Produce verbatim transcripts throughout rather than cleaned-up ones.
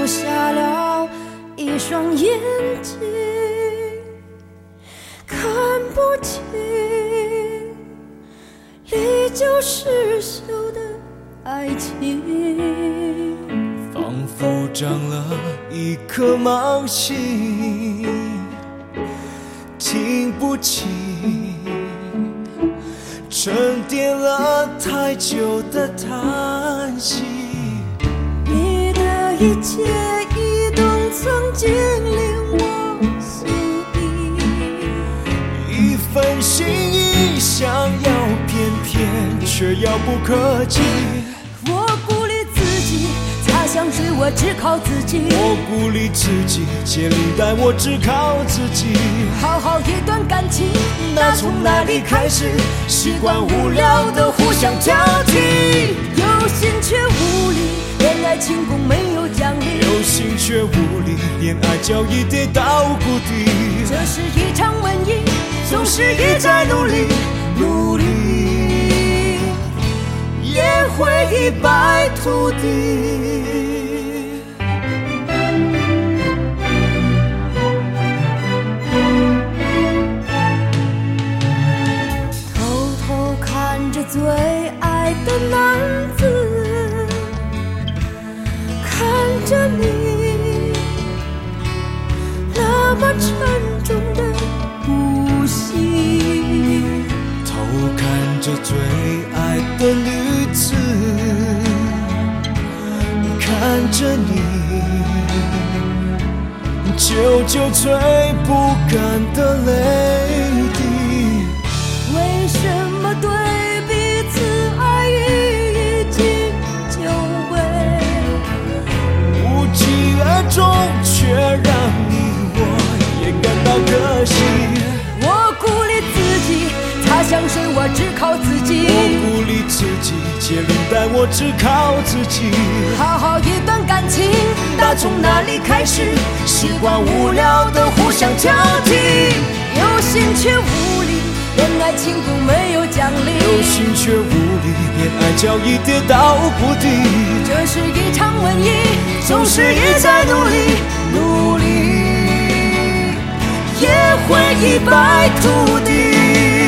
留下了一双眼睛，看不清历久失修的爱情， 仿佛长了一颗盲心，听不清沉淀了太久的叹息。 你的一切一动曾经令我心仪， 一份心意想要偏偏却遥不可及。 我鼓励自己，擦香水我只靠自己， 我鼓励自己，接领带我只靠自己。 好好一段感情， 那从哪里开始？习惯无聊的互相挑剔， 有心却无力，恋爱轻功没有奖励， 有心却无力，恋爱交易跌到谷底。 这是一场瘟疫， 总是一再努力，努力也会一败涂地。 偷偷看着最爱的男子，看着你那么沉重的呼吸， 偷看着最爱的女子，看着你久久吹不干的泪滴。 为什么对彼此爱意已经久违， 无疾而终，却让你我也感到可惜。 我鼓励自己，擦香水我只靠自己， 我鼓励自己，接领带我只靠自己。 好好一段感情， 打从哪里开始？习惯无聊的互相挑剔， 有心却无力，恋爱轻功没有奖励， 有心却无力，恋爱交易跌到谷底。 这是一场瘟疫， 总是一再努力，努力也会一败涂地。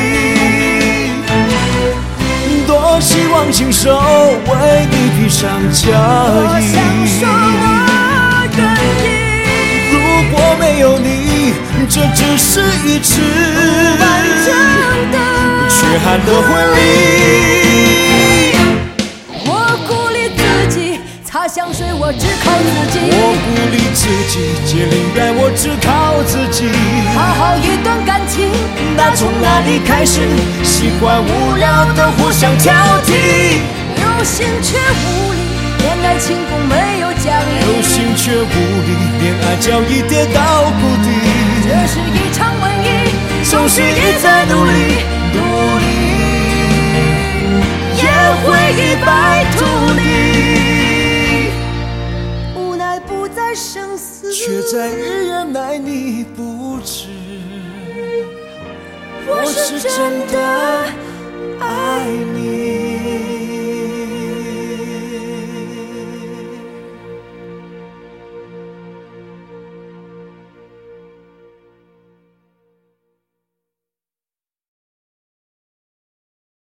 多希望亲手为你披上嫁我衣， 想说我愿意， 如果没有你，这只是一次不完整的缺憾的婚礼。 我鼓励自己，擦香水我只靠自己， 我鼓励自己，接领带我只靠自己。 好好一段感情， 那从哪里开始？习惯无聊的互相挑剔， 有心却无力，恋爱轻功没有奖励， 有心却无力，恋爱交易跌到谷底。 这是一场瘟疫， 总是一再努力，努力也会一败涂地。 无奈不再生死， 却在于原来你不知，我是真的爱你。